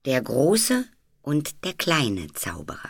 Der große und der kleine Zauberer.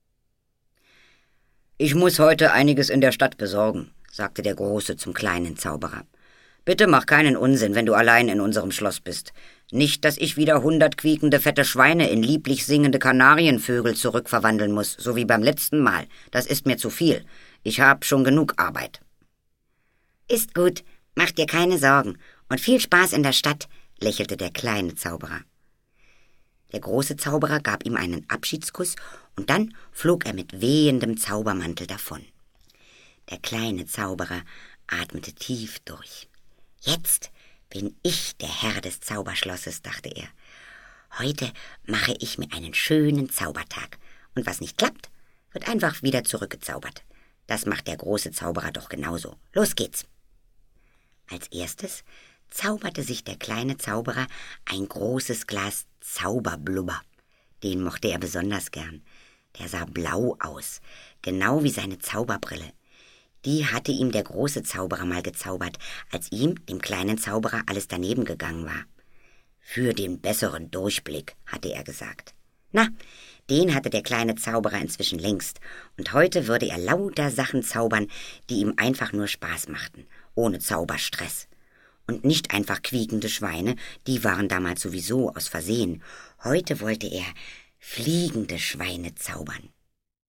»Ich muss heute einiges in der Stadt besorgen«, sagte der Große zum kleinen Zauberer. »Bitte mach keinen Unsinn, wenn du allein in unserem Schloss bist. Nicht, dass ich wieder 100 quiekende fette Schweine in lieblich singende Kanarienvögel zurückverwandeln muss, so wie beim letzten Mal. Das ist mir zu viel. Ich hab schon genug Arbeit.« »Ist gut, mach dir keine Sorgen und viel Spaß in der Stadt«, lächelte der kleine Zauberer. Der große Zauberer gab ihm einen Abschiedskuss und dann flog er mit wehendem Zaubermantel davon. Der kleine Zauberer atmete tief durch. »Jetzt bin ich der Herr des Zauberschlosses«, dachte er. »Heute mache ich mir einen schönen Zaubertag. Und was nicht klappt, wird einfach wieder zurückgezaubert. Das macht der große Zauberer doch genauso. Los geht's!« Als erstes zauberte sich der kleine Zauberer ein großes Glas Zauberblubber. Den mochte er besonders gern. Der sah blau aus, genau wie seine Zauberbrille. Die hatte ihm der große Zauberer mal gezaubert, als ihm, dem kleinen Zauberer, alles daneben gegangen war. »Für den besseren Durchblick«, hatte er gesagt. Na, den hatte der kleine Zauberer inzwischen längst, und heute würde er lauter Sachen zaubern, die ihm einfach nur Spaß machten, ohne Zauberstress. Und nicht einfach quiekende Schweine, die waren damals sowieso aus Versehen. Heute wollte er fliegende Schweine zaubern.